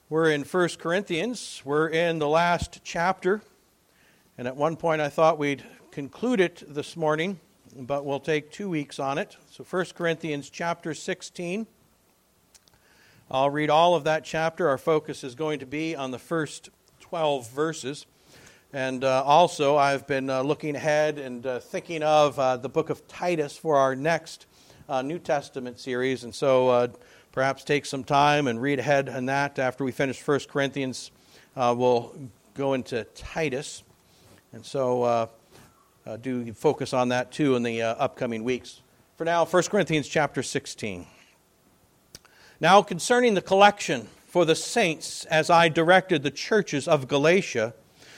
We're in 1 Corinthians. We're in the last chapter. And at one point I thought we'd conclude it this morning, but we'll take 2 weeks on it. So 1 Corinthians chapter 16. I'll read all of that chapter. Our focus is going to be on the first 12 verses. And also I've been looking ahead and thinking of the book of Titus for our next New Testament series. And so perhaps take some time and read ahead on that. After we finish 1 Corinthians, we'll go into Titus. And so do focus on that too in the upcoming weeks. For now, 1 Corinthians chapter 16. Now concerning the collection for the saints, as I directed the churches of Galatia,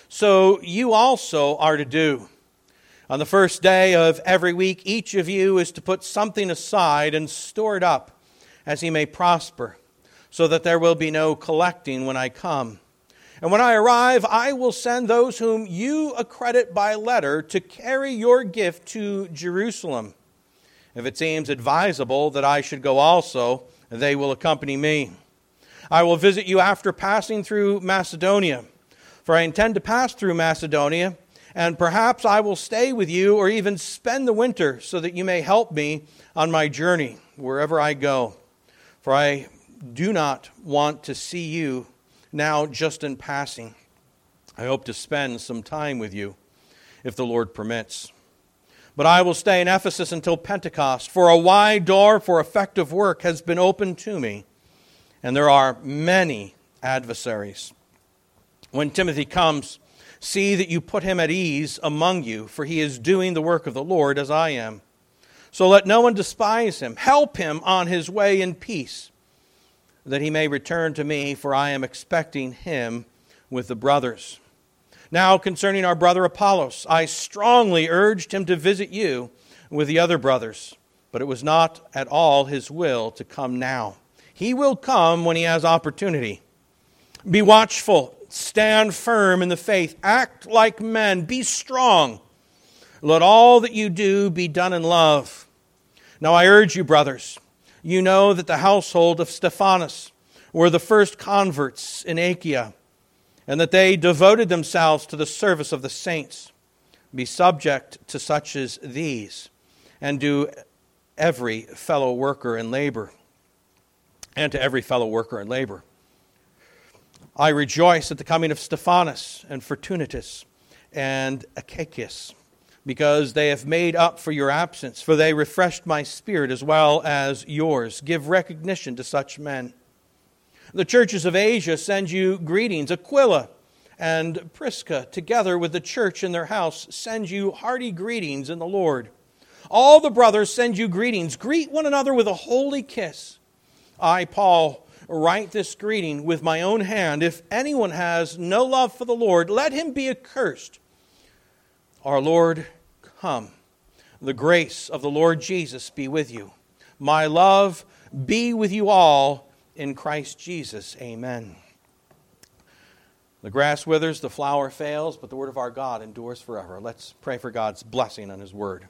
so you also are to do. On the first day of every week, each of you is to put something aside and store it up, as he may prosper, so that there will be no collecting when I come. And when I arrive, I will send those whom you accredit by letter to carry your gift to Jerusalem. If it seems advisable that I should go also, they will accompany me. I will visit you after passing through Macedonia, for I intend to pass through Macedonia, and perhaps I will stay with you or even spend the winter so that you may help me on my journey wherever I go. For I do not want to see you now just in passing. I hope to spend some time with you, if the Lord permits. But I will stay in Ephesus until Pentecost, for a wide door for effective work has been opened to me, and there are many adversaries. When Timothy comes, see that you put him at ease among you, for he is doing the work of the Lord as I am. So let no one despise him. Help him on his way in peace, that he may return to me, for I am expecting him with the brothers. Now concerning our brother Apollos, I strongly urged him to visit you with the other brothers, but it was not at all his will to come now. He will come when he has opportunity. Be watchful, stand firm in the faith, act like men, be strong. Let all that you do be done in love. Now I urge you, brothers, you know that the household of Stephanas were the first converts in Achaia, and that they devoted themselves to the service of the saints. Be subject to such as these, and to every fellow worker in labor. I rejoice at the coming of Stephanas and Fortunatus and Achaicus, because they have made up for your absence, for they refreshed my spirit as well as yours. Give recognition to such men. The churches of Asia send you greetings. Aquila and Prisca, together with the church in their house, send you hearty greetings in the Lord. All the brothers send you greetings. Greet one another with a holy kiss. I, Paul, write this greeting with my own hand. If anyone has no love for the Lord, let him be accursed. Our Lord, come. The grace of the Lord Jesus be with you. My love be with you all in Christ Jesus. Amen. The grass withers, the flower fails, but the word of our God endures forever. Let's pray for God's blessing on his word.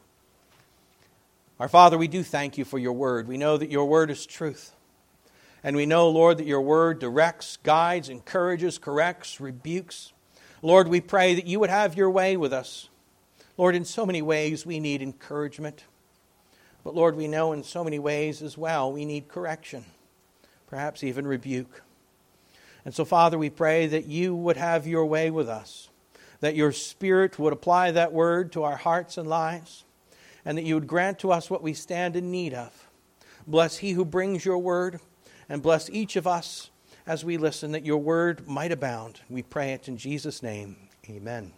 Our Father, we do thank you for your word. We know that your word is truth. And we know, Lord, that your word directs, guides, encourages, corrects, rebukes. Lord, we pray that you would have your way with us. Lord, in so many ways we need encouragement. But Lord, we know in so many ways as well we need correction, perhaps even rebuke. And so, Father, we pray that you would have your way with us, that your Spirit would apply that word to our hearts and lives, and that you would grant to us what we stand in need of. Bless he who brings your word, and bless each of us as we listen, that your word might abound. We pray it in Jesus' name. Amen.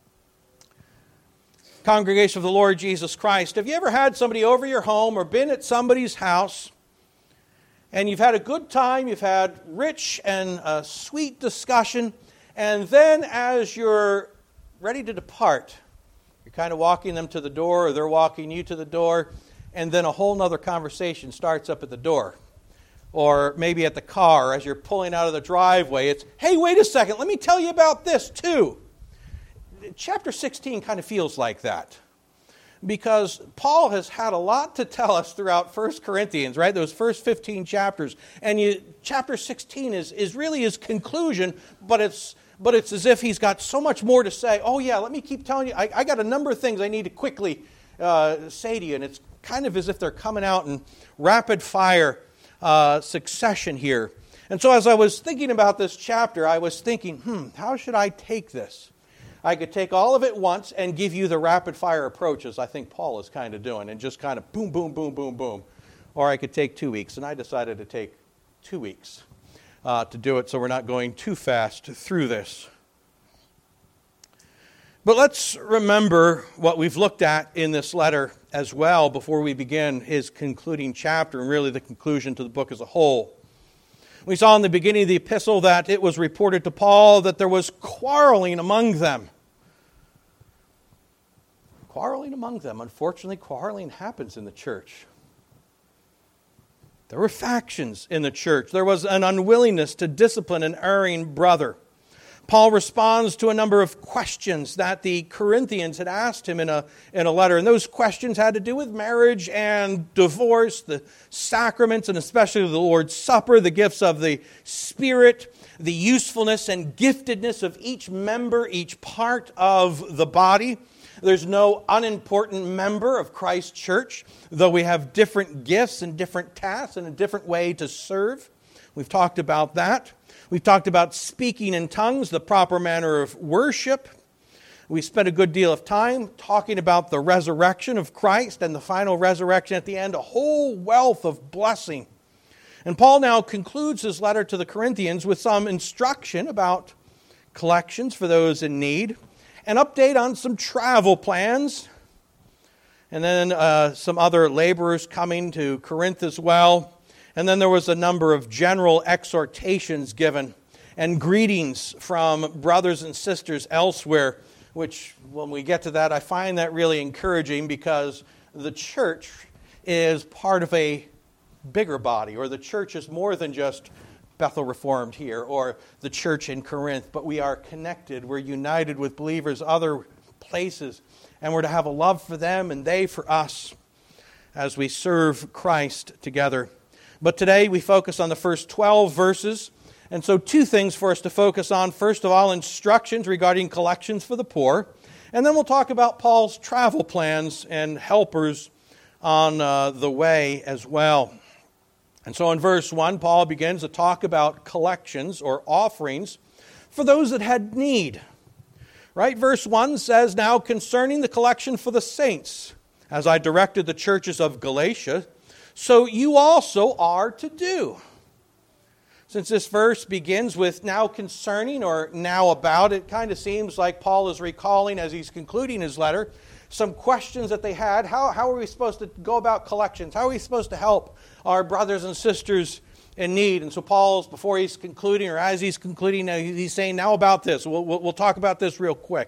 Congregation of the Lord Jesus Christ, have you ever had somebody over your home or been at somebody's house and you've had a good time, you've had rich and sweet discussion, and then as you're ready to depart, you're kind of walking them to the door or they're walking you to the door, and then a whole other conversation starts up at the door. Or maybe at the car as you're pulling out of the driveway, it's, hey, wait a second, let me tell you about this too. Chapter 16 kind of feels like that. because Paul has had a lot to tell us throughout 1 Corinthians, right? Those first 15 chapters. And chapter 16 is really his conclusion, but it's as if he's got so much more to say. Oh yeah, let me keep telling you. I got a number of things I need to quickly say to you. And it's kind of as if they're coming out in rapid fire succession here. And so as I was thinking about this chapter, I was thinking, how should I take this? I could take all of it once and give you the rapid fire approaches I think Paul is kind of doing, and just kind of boom, boom, boom, boom, boom. Or I could take 2 weeks, and I decided to take 2 weeks to do it so we're not going too fast through this. But let's remember what we've looked at in this letter as well before we begin his concluding chapter and really the conclusion to the book as a whole. We saw in the beginning of the epistle that it was reported to Paul that there was quarreling among them. Quarreling among them. Unfortunately, quarreling happens in the church. There were factions in the church. There was an unwillingness to discipline an erring brother. Paul responds to a number of questions that the Corinthians had asked him in a letter. And those questions had to do with marriage and divorce, the sacraments, and especially the Lord's Supper, the gifts of the Spirit, the usefulness and giftedness of each member, each part of the body. There's no unimportant member of Christ's church, though we have different gifts and different tasks and a different way to serve. We've talked about that. We've talked about speaking in tongues, the proper manner of worship. We spent a good deal of time talking about the resurrection of Christ and the final resurrection at the end, a whole wealth of blessing. And Paul now concludes his letter to the Corinthians with some instruction about collections for those in need, an update on some travel plans, and then some other laborers coming to Corinth as well. And then there was a number of general exhortations given and greetings from brothers and sisters elsewhere, which when we get to that, I find that really encouraging because the church is part of a bigger body, or the church is more than just Bethel Reformed here or the church in Corinth, but we are connected. We're united with believers other places, and we're to have a love for them and they for us as we serve Christ together. But today we focus on the first 12 verses. And so 2 things for us to focus on. First of all, instructions regarding collections for the poor. And then we'll talk about Paul's travel plans and helpers on the way as well. And so in verse 1, Paul begins to talk about collections or offerings for those that had need. Right? Verse 1 says, "Now concerning the collection for the saints, as I directed the churches of Galatia, so you also are to do." Since this verse begins with now concerning or now about, it kind of seems like Paul is recalling as he's concluding his letter some questions that they had. How are we supposed to go about collections? How are we supposed to help our brothers and sisters in need? And so Paul's, before he's concluding or as he's concluding, he's saying now about this. We'll talk about this real quick.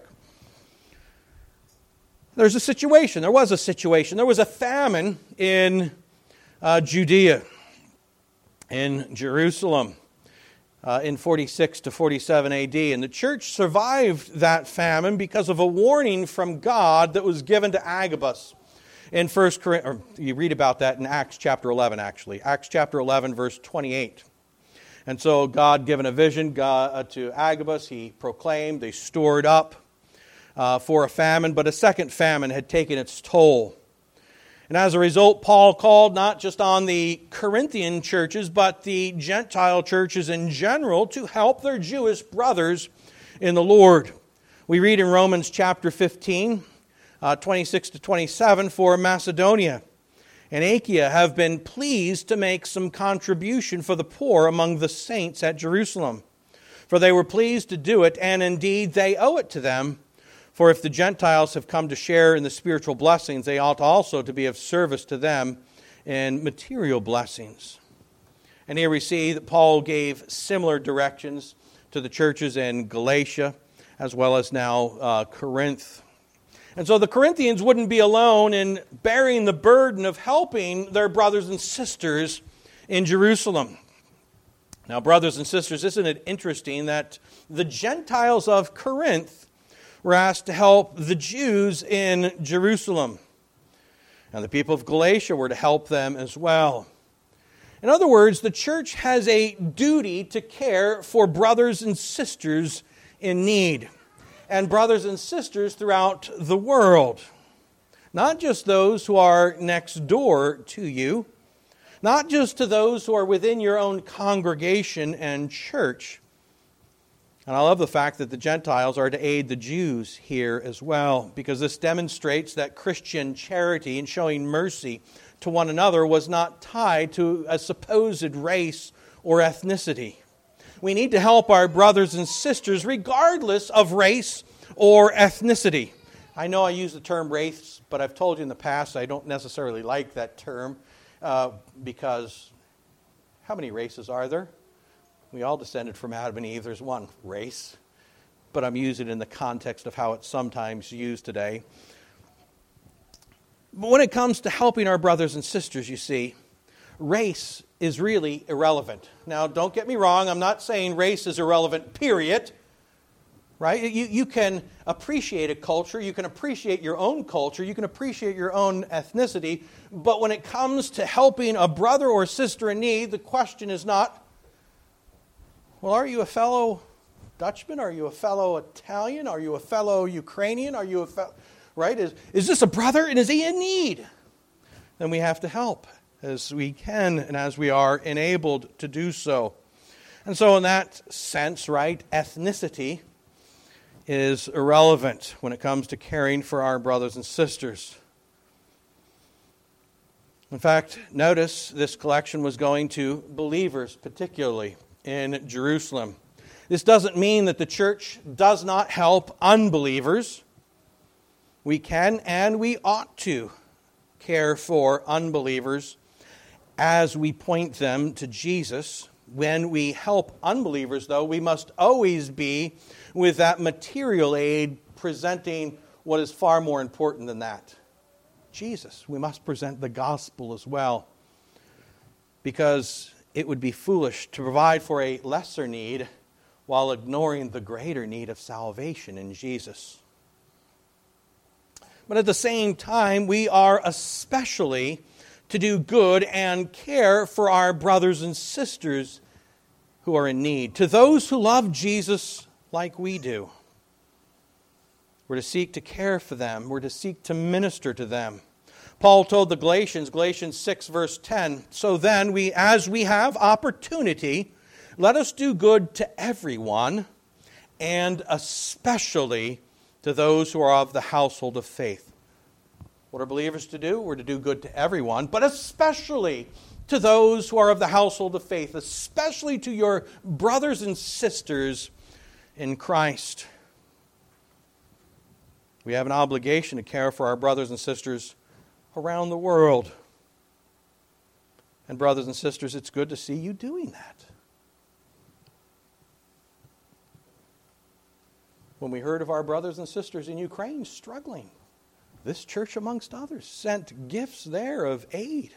There's a situation. There was a situation. There was a famine in Judea, in Jerusalem, in 46 to 47 AD. And the church survived that famine because of a warning from God that was given to Agabus. In 1 Corinthians, you read about that in Acts chapter 11, actually. Acts chapter 11, verse 28. And so God given a vision to Agabus. He proclaimed, they stored up for a famine, but a second famine had taken its toll. And as a result, Paul called not just on the Corinthian churches, but the Gentile churches in general to help their Jewish brothers in the Lord. We read in Romans chapter 15, 26 to 27, "For Macedonia and Achaia have been pleased to make some contribution for the poor among the saints at Jerusalem. For they were pleased to do it, and indeed they owe it to them. For if the Gentiles have come to share in the spiritual blessings, they ought also to be of service to them in material blessings." And here we see that Paul gave similar directions to the churches in Galatia, as well as now Corinth. And so the Corinthians wouldn't be alone in bearing the burden of helping their brothers and sisters in Jerusalem. Now, brothers and sisters, isn't it interesting that the Gentiles of Corinth were asked to help the Jews in Jerusalem? And the people of Galatia were to help them as well. In other words, the church has a duty to care for brothers and sisters in need, and brothers and sisters throughout the world. Not just those who are next door to you, not just to those who are within your own congregation and church. And I love the fact that the Gentiles are to aid the Jews here as well, because this demonstrates that Christian charity and showing mercy to one another was not tied to a supposed race or ethnicity. We need to help our brothers and sisters regardless of race or ethnicity. I know I use the term race, but I've told you in the past I don't necessarily like that term because how many races are there? We all descended from Adam and Eve. There's one race, but I'm using it in the context of how it's sometimes used today. But when it comes to helping our brothers and sisters, you see, race is really irrelevant. Now, don't get me wrong. I'm not saying race is irrelevant, period. Right? You can appreciate a culture. You can appreciate your own culture. You can appreciate your own ethnicity. But when it comes to helping a brother or sister in need, the question is not, well, are you a fellow Dutchman? Are you a fellow Italian? Are you a fellow Ukrainian? Are you a fellow... Right? Is this a brother and is he in need? Then we have to help as we can and as we are enabled to do so. And so in that sense, right, ethnicity is irrelevant when it comes to caring for our brothers and sisters. In fact, notice this collection was going to believers, particularly in Jerusalem. This doesn't mean that the church does not help unbelievers. We can and we ought to care for unbelievers as we point them to Jesus. When we help unbelievers, though, we must always be with that material aid presenting what is far more important than that. Jesus. We must present the gospel as well, because it would be foolish to provide for a lesser need while ignoring the greater need of salvation in Jesus. But at the same time, we are especially to do good and care for our brothers and sisters who are in need. To those who love Jesus like we do, we're to seek to care for them. We're to seek to minister to them. Paul told the Galatians, Galatians 6 verse 10, so then, as we have opportunity, let us do good to everyone, and especially to those who are of the household of faith. What are believers to do? We're to do good to everyone, but especially to those who are of the household of faith, especially to your brothers and sisters in Christ. We have an obligation to care for our brothers and sisters around the world. And brothers and sisters, it's good to see you doing that. When we heard of our brothers and sisters in Ukraine struggling, this church, amongst others, sent gifts there of aid.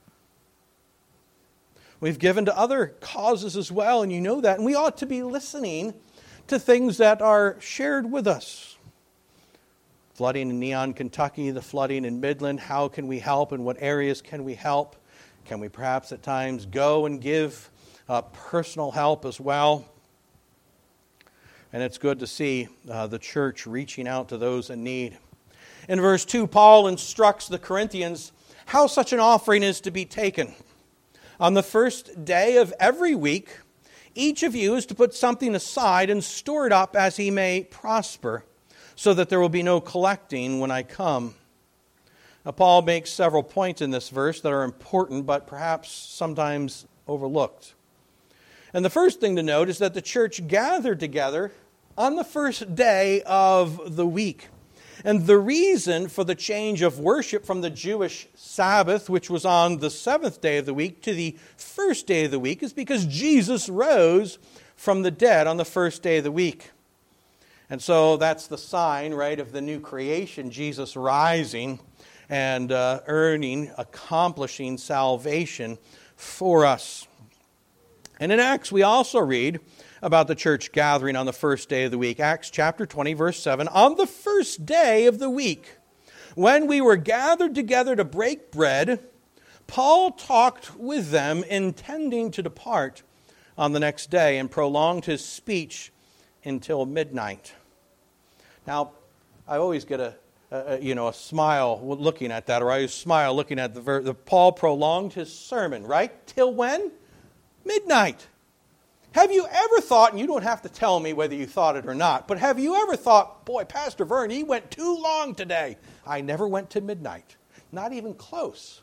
We've given to other causes as well, and you know that. And we ought to be listening to things that are shared with us. Flooding in Neon, Kentucky, the flooding in Midland. How can we help? In what areas can we help? Can we perhaps at times go and give personal help as well? And it's good to see the church reaching out to those in need. In verse 2, Paul instructs the Corinthians how such an offering is to be taken. On the first day of every week, each of you is to put something aside and store it up as he may prosper, so that there will be no collecting when I come. Now, Paul makes several points in this verse that are important, but perhaps sometimes overlooked. And the first thing to note is that the church gathered together on the first day of the week. And the reason for the change of worship from the Jewish Sabbath, which was on the seventh day of the week, to the first day of the week is because Jesus rose from the dead on the first day of the week. And so that's the sign, right, of the new creation, Jesus rising and accomplishing salvation for us. And in Acts, we also read about the church gathering on the first day of the week. Acts chapter 20, verse 7. On the first day of the week, when we were gathered together to break bread, Paul talked with them, intending to depart on the next day, and prolonged his speech until midnight. Now, I always get a smile looking at that, or I always smile looking at the verse. Paul prolonged his sermon, right? Till when? Midnight. Have you ever thought, and you don't have to tell me whether you thought it or not, but have you ever thought, boy, Pastor Vern, he went too long today? I never went to midnight. Not even close.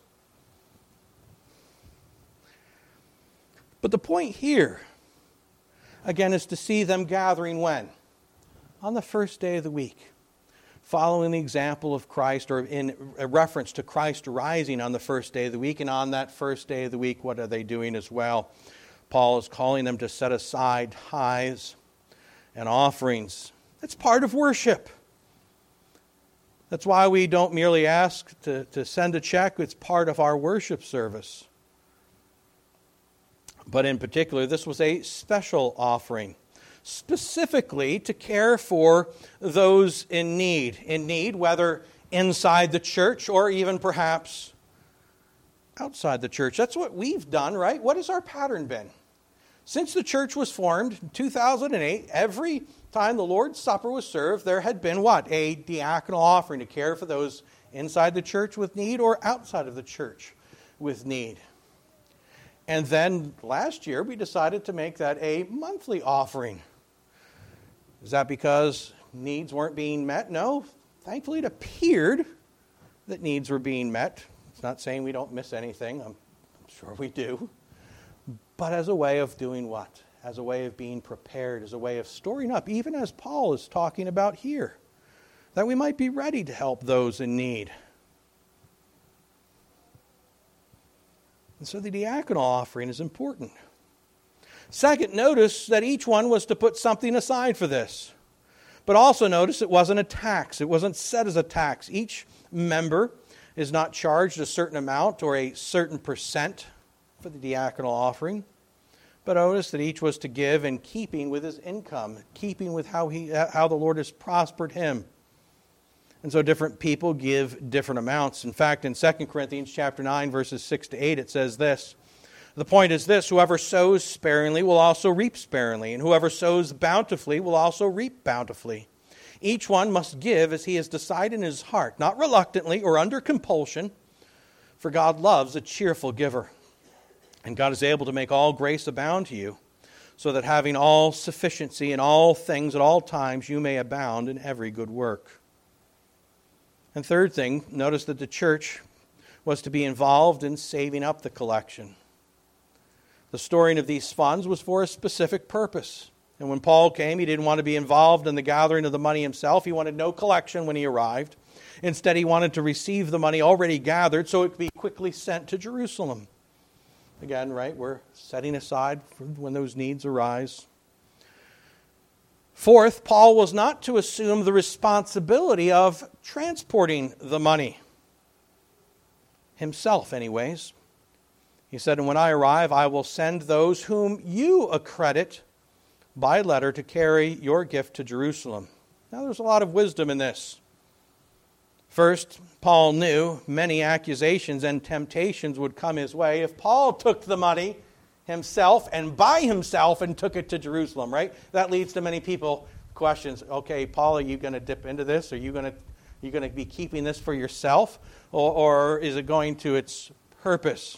But the point here, again, is to see them gathering when? On the first day of the week. Following the example of Christ, or in a reference to Christ rising on the first day of the week. And on that first day of the week, what are they doing as well? Paul is calling them to set aside tithes and offerings. That's part of worship. That's why we don't merely ask to send a check. It's part of our worship service. But in particular, this was a special offering, specifically to care for those in need, whether inside the church or even perhaps outside the church. That's what we've done, right? What has our pattern been? Since the church was formed in 2008, every time the Lord's Supper was served, there had been what? A diaconal offering to care for those inside the church with need or outside of the church with need. And then last year, we decided to make that a monthly offering. Is that because needs weren't being met? No. Thankfully, it appeared that needs were being met. It's not saying we don't miss anything. I'm sure we do. But as a way of doing what? As a way of being prepared, as a way of storing up, even as Paul is talking about here, that we might be ready to help those in need. And so the diaconal offering is important. Second, notice that each one was to put something aside for this. But also notice it wasn't a tax. It wasn't set as a tax. Each member is not charged a certain amount or a certain percent for the diaconal offering. But notice that each was to give in keeping with his income, keeping with how the Lord has prospered him. And so different people give different amounts. In fact, in 2 Corinthians chapter 9, verses 6 to 8, it says this. The point is this: whoever sows sparingly will also reap sparingly, and whoever sows bountifully will also reap bountifully. Each one must give as he has decided in his heart, not reluctantly or under compulsion, for God loves a cheerful giver. And God is able to make all grace abound to you, so that having all sufficiency in all things at all times, you may abound in every good work. And third thing, notice that the church was to be involved in saving up the collection. The storing of these funds was for a specific purpose. And when Paul came, he didn't want to be involved in the gathering of the money himself. He wanted no collection when he arrived. Instead, he wanted to receive the money already gathered so it could be quickly sent to Jerusalem. Again, right, we're setting aside for when those needs arise. Fourth, Paul was not to assume the responsibility of transporting the money. Himself, anyways. He said, and when I arrive, I will send those whom you accredit by letter to carry your gift to Jerusalem. Now, there's a lot of wisdom in this. First, Paul knew many accusations and temptations would come his way if Paul took the money himself and by himself and took it to Jerusalem, right? That leads to many people questions. Okay, Paul, are you going to dip into this? Are you going to be keeping this for yourself? Or is it going to its purpose?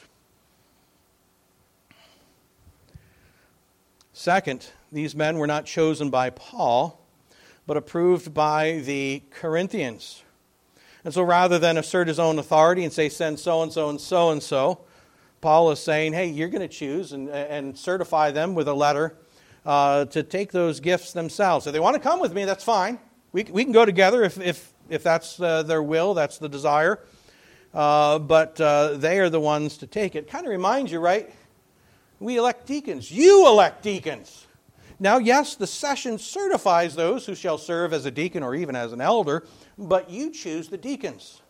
Second, these men were not chosen by Paul, but approved by the Corinthians. And so rather than assert his own authority and say, send so-and-so and so-and-so, Paul is saying, hey, you're going to choose and certify them with a letter to take those gifts themselves. If they want to come with me, that's fine. We can go together if that's their will, that's the desire. But they are the ones to take it. Kind of reminds you, right? We elect deacons. You elect deacons. Now, yes, the session certifies those who shall serve as a deacon or even as an elder, but you choose the deacons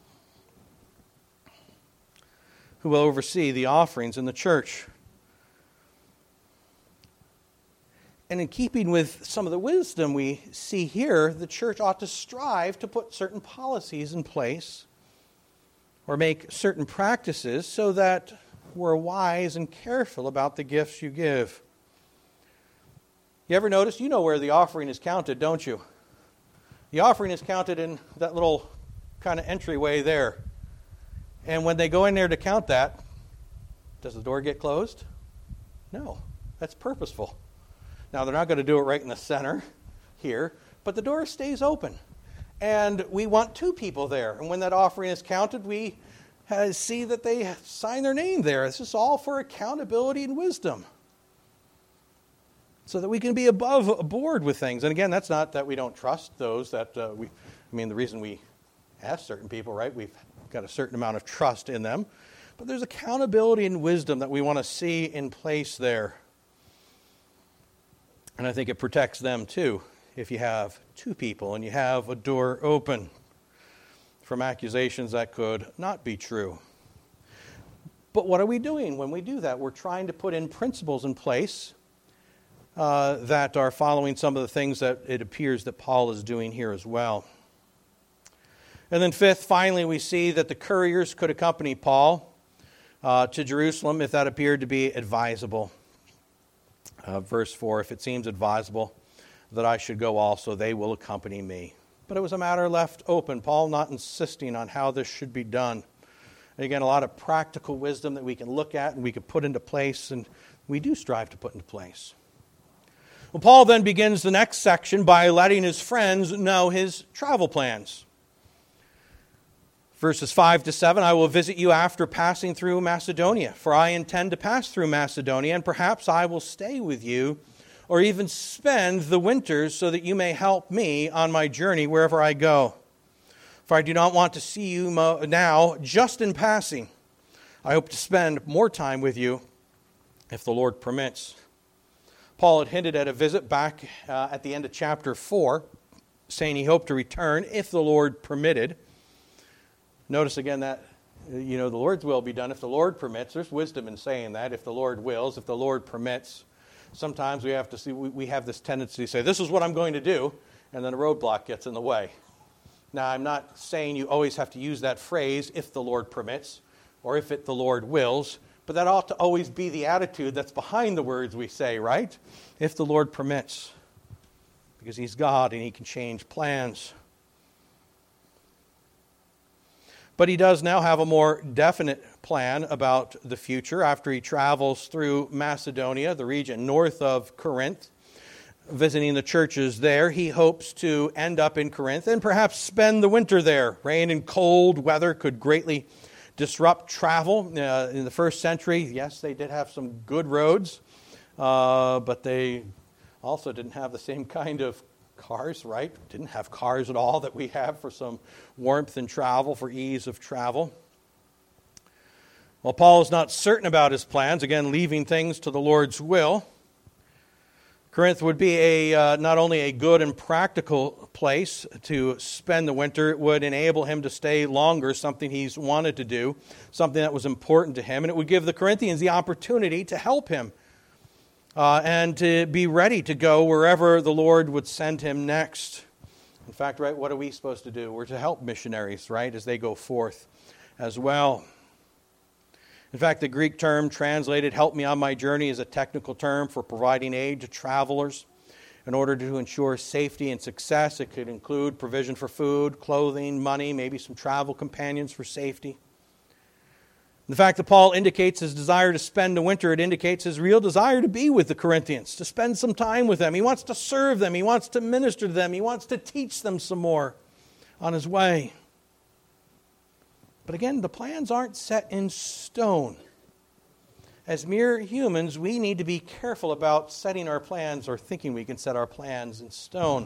who will oversee the offerings in the church. And in keeping with some of the wisdom we see here, the church ought to strive to put certain policies in place or make certain practices so that we're wise and careful about the gifts you give. You ever notice? You know where the offering is counted, don't you? The offering is counted in that little kind of entryway there. And when they go in there to count that, does the door get closed? No, that's purposeful. Now, they're not going to do it right in the center here, but the door stays open. And we want 2 people there. And when that offering is counted, we see that they sign their name there. This is all for accountability and wisdom, so that we can be above board with things. And again, that's not that we don't trust those that the reason we ask certain people, right? We've got a certain amount of trust in them. But there's accountability and wisdom that we want to see in place there. And I think it protects them too, if you have 2 people and you have a door open from accusations that could not be true. But what are we doing when we do that? We're trying to put in principles in place that are following some of the things that it appears that Paul is doing here as well. And then 5th, finally, we see that the couriers could accompany Paul to Jerusalem if that appeared to be advisable. Verse 4, if it seems advisable that I should go also, they will accompany me. But it was a matter left open, Paul not insisting on how this should be done. And again, a lot of practical wisdom that we can look at and we can put into place, and we do strive to put into place. Well, Paul then begins the next section by letting his friends know his travel plans. Verses 5 to 7, I will visit you after passing through Macedonia, for I intend to pass through Macedonia, and perhaps I will stay with you, or even spend the winters so that you may help me on my journey wherever I go. For I do not want to see you now just in passing. I hope to spend more time with you if the Lord permits. Paul had hinted at a visit back at the end of chapter 4, saying he hoped to return if the Lord permitted. Notice again that, the Lord's will be done if the Lord permits. There's wisdom in saying that, if the Lord wills, if the Lord permits. Sometimes we have to see, we have this tendency to say, this is what I'm going to do, and then a roadblock gets in the way. Now, I'm not saying you always have to use that phrase, if the Lord permits, or if the Lord wills, but that ought to always be the attitude that's behind the words we say, right? If the Lord permits, because He's God and He can change plans. But he does now have a more definite plan about the future after he travels through Macedonia, the region north of Corinth, visiting the churches there. He hopes to end up in Corinth and perhaps spend the winter there. Rain and cold weather could greatly disrupt travel. In the first century, yes, they did have some good roads, but they also didn't have the same kind of cars, right? Didn't have cars at all that we have for some warmth and travel, for ease of travel. Well, Paul is not certain about his plans, again, leaving things to the Lord's will. Corinth would be not only a good and practical place to spend the winter, it would enable him to stay longer, something he's wanted to do, something that was important to him, and it would give the Corinthians the opportunity to help him and to be ready to go wherever the Lord would send him next. In fact, right, what are we supposed to do? We're to help missionaries, right, as they go forth as well. In fact, the Greek term translated "help me on my journey" is a technical term for providing aid to travelers in order to ensure safety and success. It could include provision for food, clothing, money, maybe some travel companions for safety. The fact that Paul indicates his desire to spend the winter, it indicates his real desire to be with the Corinthians, to spend some time with them. He wants to serve them. He wants to minister to them. He wants to teach them some more on his way. But again, the plans aren't set in stone. As mere humans, we need to be careful about setting our plans or thinking we can set our plans in stone.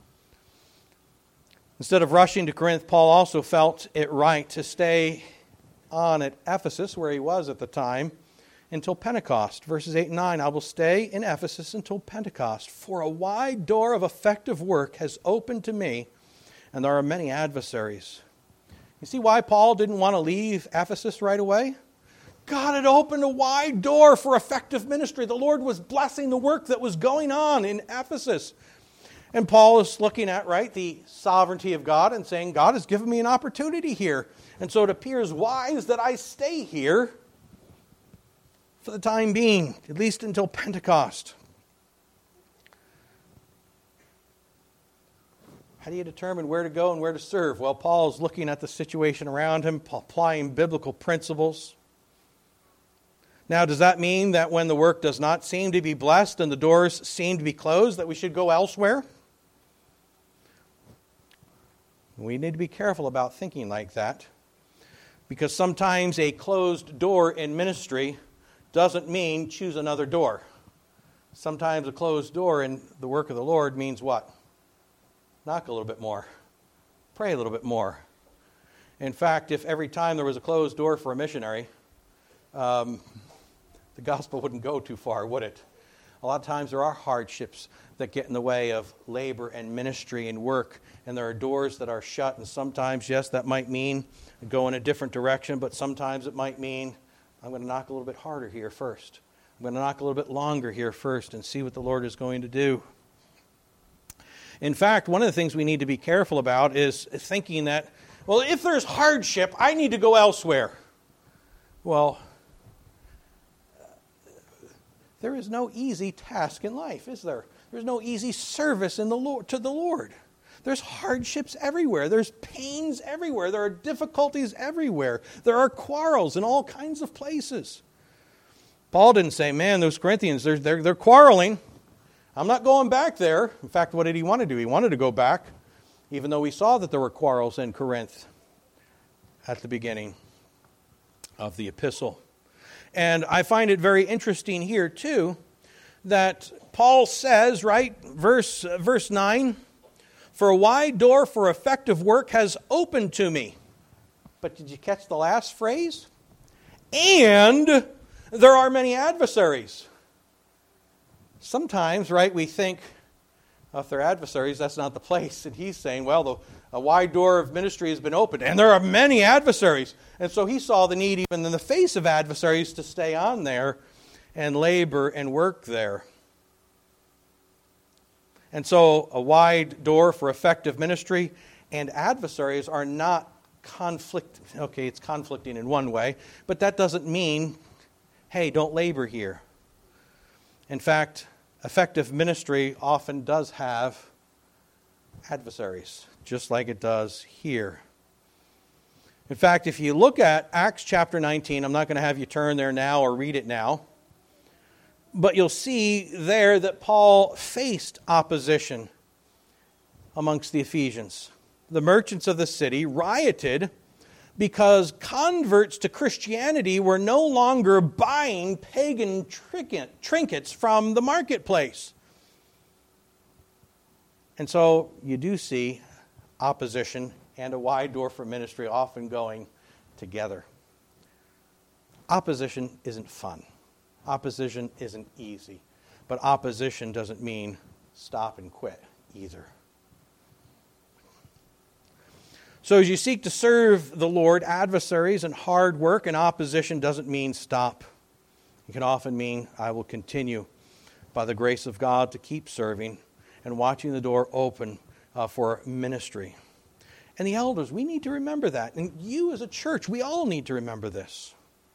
Instead of rushing to Corinth, Paul also felt it right to stay on at Ephesus, where he was at the time, until Pentecost. Verses 8 and 9, I will stay in Ephesus until Pentecost, for a wide door of effective work has opened to me, and there are many adversaries. You see why Paul didn't want to leave Ephesus right away? God had opened a wide door for effective ministry. The Lord was blessing the work that was going on in Ephesus. And Paul is looking at, right, the sovereignty of God and saying, God has given me an opportunity here. And so it appears wise that I stay here for the time being, at least until Pentecost. How do you determine where to go and where to serve? Well, Paul is looking at the situation around him, applying biblical principles. Now, does that mean that when the work does not seem to be blessed and the doors seem to be closed, that we should go elsewhere? We need to be careful about thinking like that, because sometimes a closed door in ministry doesn't mean choose another door. Sometimes a closed door in the work of the Lord means what? Knock a little bit more. Pray a little bit more. In fact, if every time there was a closed door for a missionary, the gospel wouldn't go too far, would it? A lot of times there are hardships that get in the way of labor and ministry and work, and there are doors that are shut, and sometimes, yes, that might mean go in a different direction, but sometimes it might mean I'm going to knock a little bit harder here first. I'm going to knock a little bit longer here first and see what the Lord is going to do. In fact, one of the things we need to be careful about is thinking that, well, if there's hardship, I need to go elsewhere. Well, there is no easy task in life, is there? There's no easy service in the Lord, to the Lord. There's hardships everywhere. There's pains everywhere. There are difficulties everywhere. There are quarrels in all kinds of places. Paul didn't say, man, those Corinthians, they're quarreling. I'm not going back there. In fact, what did he want to do? He wanted to go back, even though we saw that there were quarrels in Corinth at the beginning of the epistle. And I find it very interesting here, too, that Paul says, right, verse 9, for a wide door for effective work has opened to me. But did you catch the last phrase? And there are many adversaries. Sometimes, right, we think, well, if they're adversaries, that's not the place. And he's saying, well, a wide door of ministry has been opened, and there are many adversaries. And so he saw the need, even in the face of adversaries, to stay on there and labor and work there. And so a wide door for effective ministry and adversaries are not conflict. Okay, it's conflicting in one way, but that doesn't mean, hey, don't labor here. In fact, effective ministry often does have adversaries, just like it does here. In fact, if you look at Acts chapter 19, I'm not going to have you turn there now or read it now, but you'll see there that Paul faced opposition amongst the Ephesians. The merchants of the city rioted because converts to Christianity were no longer buying pagan trinkets from the marketplace. And so you do see opposition and a wide door for ministry often going together. Opposition isn't fun. Opposition isn't easy. But opposition doesn't mean stop and quit either. So as you seek to serve the Lord, adversaries and hard work and opposition doesn't mean stop. It can often mean I will continue by the grace of God to keep serving and watching the door open for ministry. And the elders, we need to remember that. And you as a church, we all need to remember this.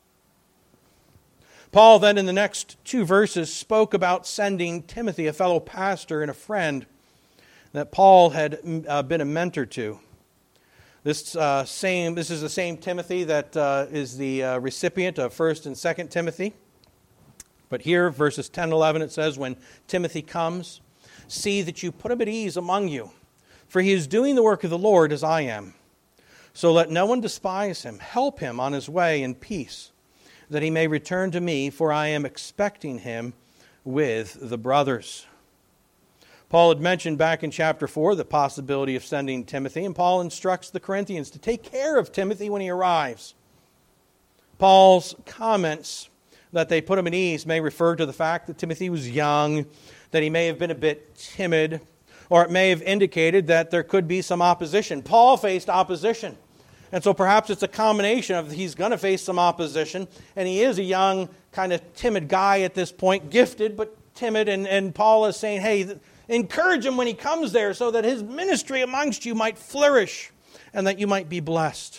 Paul then in the next 2 verses spoke about sending Timothy, a fellow pastor and a friend that Paul had been a mentor to. This is the same Timothy that is the recipient of 1st and 2nd Timothy. But here, verses 10 and 11, it says, when Timothy comes, see that you put him at ease among you, for he is doing the work of the Lord as I am. So let no one despise him. Help him on his way in peace, that he may return to me, for I am expecting him with the brothers. Paul had mentioned back in chapter 4 the possibility of sending Timothy, and Paul instructs the Corinthians to take care of Timothy when he arrives. Paul's comments that they put him at ease may refer to the fact that Timothy was young, that he may have been a bit timid, or it may have indicated that there could be some opposition. Paul faced opposition. And so perhaps it's a combination of he's going to face some opposition, and he is a young, kind of timid guy at this point, gifted but timid, and Paul is saying, hey, encourage him when he comes there so that his ministry amongst you might flourish and that you might be blessed.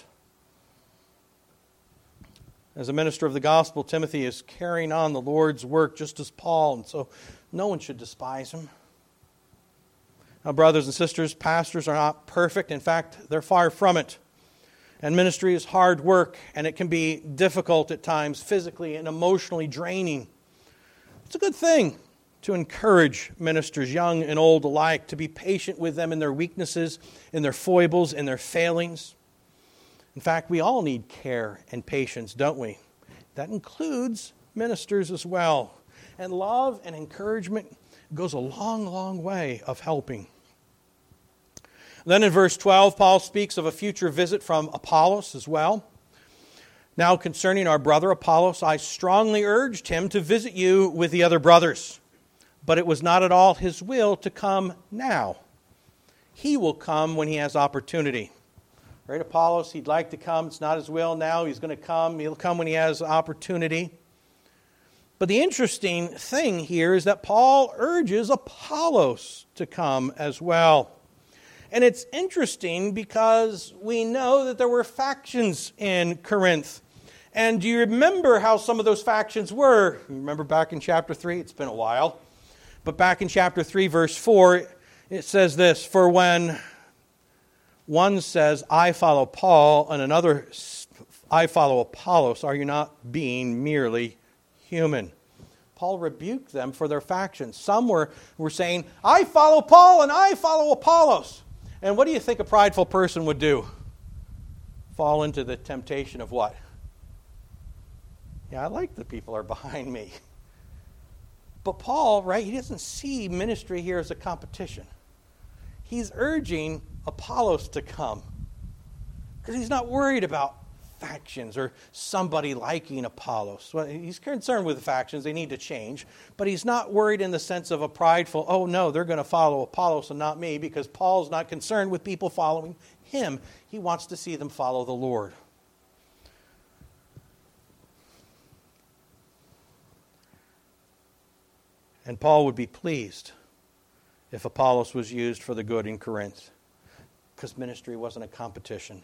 As a minister of the gospel, Timothy is carrying on the Lord's work just as Paul, and so no one should despise him. Now, brothers and sisters, pastors are not perfect. In fact, they're far from it. And ministry is hard work, and it can be difficult at times, physically and emotionally draining. It's a good thing to encourage ministers, young and old alike, to be patient with them in their weaknesses, in their foibles, in their failings. In fact, we all need care and patience, don't we? That includes ministers as well. And love and encouragement goes a long, long way of helping. Then in verse 12, Paul speaks of a future visit from Apollos as well. Now concerning our brother Apollos, I strongly urged him to visit you with the other brothers, but it was not at all his will to come now. He will come when he has opportunity. Right, Apollos, he'd like to come. It's not his will now. He's going to come. He'll come when he has opportunity. But the interesting thing here is that Paul urges Apollos to come as well. And it's interesting because we know that there were factions in Corinth. And do you remember how some of those factions were? You remember back in chapter 3? It's been a while. But back in chapter 3, verse 4, it says this, for when one says, I follow Paul, and another, I follow Apollos, are you not being merely human? Paul rebuked them for their factions. Some were saying, I follow Paul and I follow Apollos. And what do you think a prideful person would do? Fall into the temptation of what? Yeah, I like the people are behind me. But Paul, right, he doesn't see ministry here as a competition. He's urging Apollos to come because he's not worried about factions or somebody liking Apollos. Well, he's concerned with the factions. They need to change. But he's not worried in the sense of a prideful, oh no, they're going to follow Apollos and not me, because Paul's not concerned with people following him. He wants to see them follow the Lord. And Paul would be pleased if Apollos was used for the good in Corinth, because ministry wasn't a competition.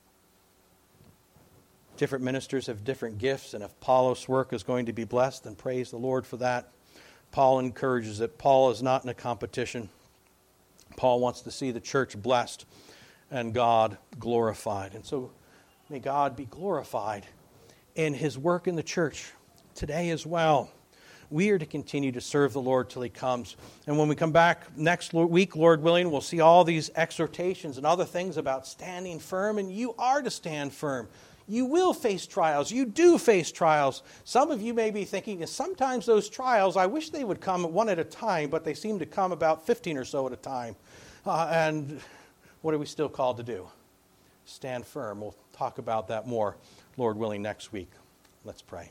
Different ministers have different gifts, and if Apollos' work is going to be blessed, then praise the Lord for that. Paul encourages it. Paul is not in a competition. Paul wants to see the church blessed and God glorified. And so may God be glorified in his work in the church today as well. We are to continue to serve the Lord till he comes. And when we come back next week, Lord willing, we'll see all these exhortations and other things about standing firm, and you are to stand firm. You will face trials. You do face trials. Some of you may be thinking, sometimes those trials, I wish they would come one at a time, but they seem to come about 15 or so at a time. And what are we still called to do? Stand firm. We'll talk about that more, Lord willing, next week. Let's pray.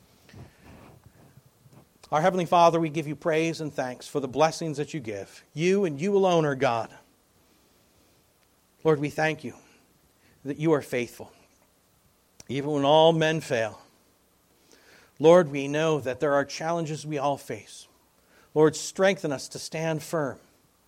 Our Heavenly Father, we give you praise and thanks for the blessings that you give. You and you alone are God. Lord, we thank you that you are faithful, even when all men fail. Lord, we know that there are challenges we all face. Lord, strengthen us to stand firm,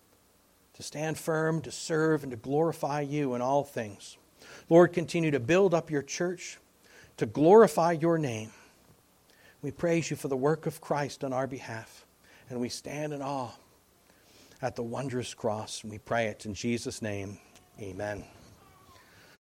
to serve, and to glorify you in all things. Lord, continue to build up your church, to glorify your name. We praise you for the work of Christ on our behalf, and we stand in awe at the wondrous cross, and we pray it in Jesus' name. Amen.